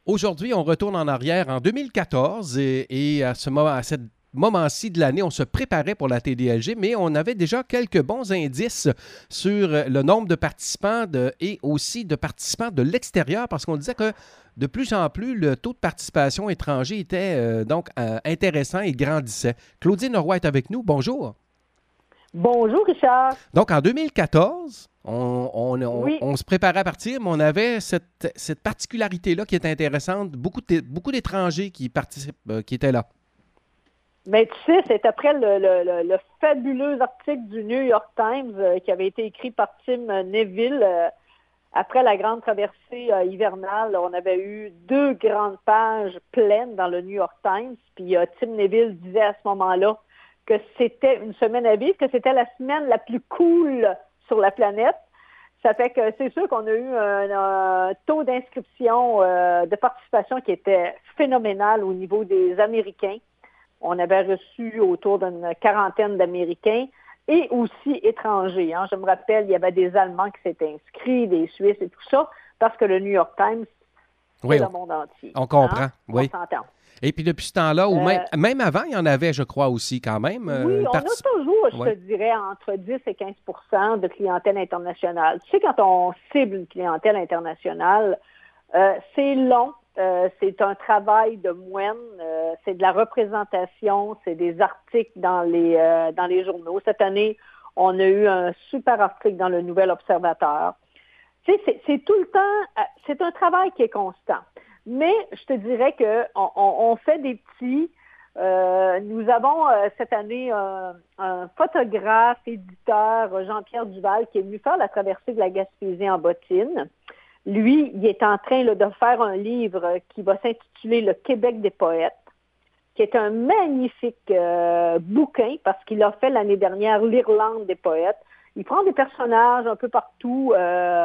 Aujourd'hui, on retourne en arrière en 2014 et à ce moment-ci de l'année, on se préparait pour la TDLG, mais on avait déjà quelques bons indices sur le nombre de participants et aussi de participants de l'extérieur parce qu'on disait que de plus en plus, le taux de participation étranger était intéressant et grandissait. Claudine Roy est avec nous. Bonjour. Bonjour, Richard. Donc, en 2014, Oui, on se préparait à partir, mais on avait cette particularité-là qui est intéressante. Beaucoup d'étrangers qui participent, qui étaient là. mais tu sais, c'est après le fabuleux article du New York Times qui avait été écrit par Tim Neville après la grande traversée hivernale. On avait eu 2 grandes pages pleines dans le New York Times. Puis Tim Neville disait à ce moment-là que c'était une semaine à vivre, que c'était la semaine la plus cool sur la planète. Ça fait que c'est sûr qu'on a eu un taux d'inscription, de participation qui était phénoménal au niveau des Américains. On avait reçu autour d'une quarantaine d'Américains et aussi étrangers. Hein. Je me rappelle, il y avait des Allemands qui s'étaient inscrits, des Suisses et tout ça, parce que le New York Times, c'est Oui, le monde entier. on comprend. Hein? On Oui. s'entend. Et puis depuis ce temps-là, ou Euh, même avant, il y en avait, je crois aussi, quand même. Oui, Une on a toujours, je Oui. te dirais, entre 10 et 15 de clientèle internationale. Tu sais, quand on cible une clientèle internationale, c'est long, c'est un travail de moine, c'est de la représentation, c'est des articles dans les journaux. Cette année, on a eu un super article dans le Nouvel Observateur. Tu sais, c'est tout le temps, c'est un travail qui est constant. Mais je te dirais qu'on fait des petits. Nous avons cette année un photographe, éditeur, Jean-Pierre Duval, qui est venu faire la traversée de la Gaspésie en bottine. Lui, il est en train là, de faire un livre qui va s'intituler Le Québec des poètes, qui est un magnifique bouquin parce qu'il a fait l'année dernière l'Irlande des poètes. Il prend des personnages un peu partout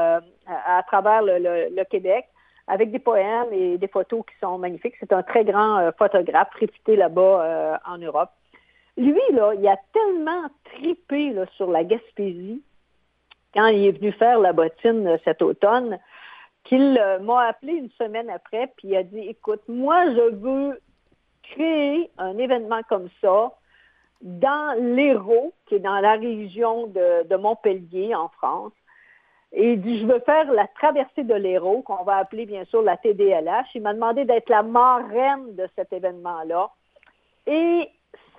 à travers le Québec avec des poèmes et des photos qui sont magnifiques. C'est un très grand photographe réputé là-bas en Europe. Lui, là, il a tellement tripé là, sur la Gaspésie quand il est venu faire la bottine cet automne qu'il m'a appelé une semaine après puis il a dit, écoute, moi, je veux créer un événement comme ça dans l'Hérault, qui est dans la région de Montpellier, en France. Et il dit, je veux faire la traversée de l'Hérault, qu'on va appeler bien sûr la TDLH. Il m'a demandé d'être la marraine de cet événement-là. Et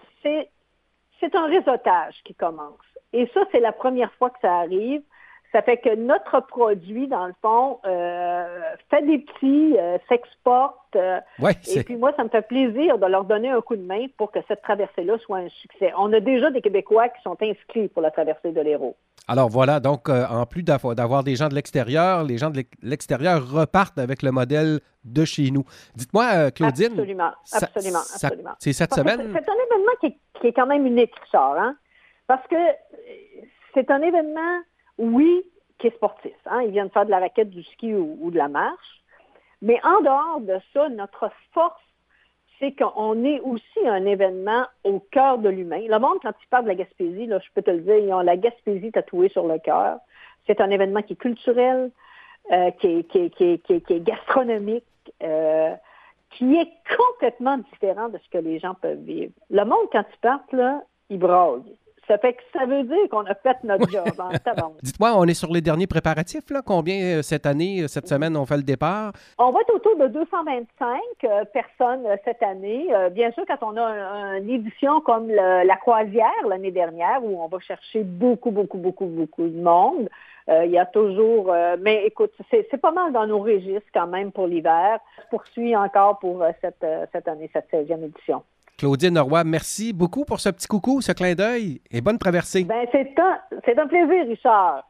c'est un réseautage qui commence. Et ça, c'est la première fois que ça arrive. Ça fait que notre produit, dans le fond, fait des petits, s'exporte. Oui, Et puis moi, ça me fait plaisir de leur donner un coup de main pour que cette traversée-là soit un succès. On a déjà des Québécois qui sont inscrits pour la traversée de l'Hérault. Alors voilà, donc en plus d'avoir des gens de l'extérieur, les gens de l'extérieur repartent avec le modèle de chez nous. Dites-moi, Claudine, Absolument, absolument, absolument. c'est cette Parce que semaine? c'est un événement qui est quand même unique, Richard, hein? Parce que c'est un événement, oui, qui est sportif. Hein? Ils viennent faire de la raquette, du ski ou de la marche. Mais en dehors de ça, notre force, c'est qu'on est aussi un événement au cœur de l'humain. Le monde, quand il parle de la Gaspésie, là, je peux te le dire, ils ont la Gaspésie tatouée sur le cœur. C'est un événement qui est culturel, qui est gastronomique, qui est complètement différent de ce que les gens peuvent vivre. Le monde, quand ils partent, là, il braille. Ça fait que ça veut dire qu'on a fait notre job en tabarnak. Dites-moi, on est sur les derniers préparatifs, là? Combien cette année, cette semaine, on fait le départ? On va être autour de 225 personnes cette année. Bien sûr, quand on a une édition comme la croisière l'année dernière, où on va chercher beaucoup de monde, il y a toujours... mais écoute, c'est pas mal dans nos registres quand même pour l'hiver. Ça se poursuit encore pour cette année, cette 16e édition. Claudine Roy, merci beaucoup pour ce petit coucou, ce clin d'œil et bonne traversée. Ben, c'est un plaisir, Richard.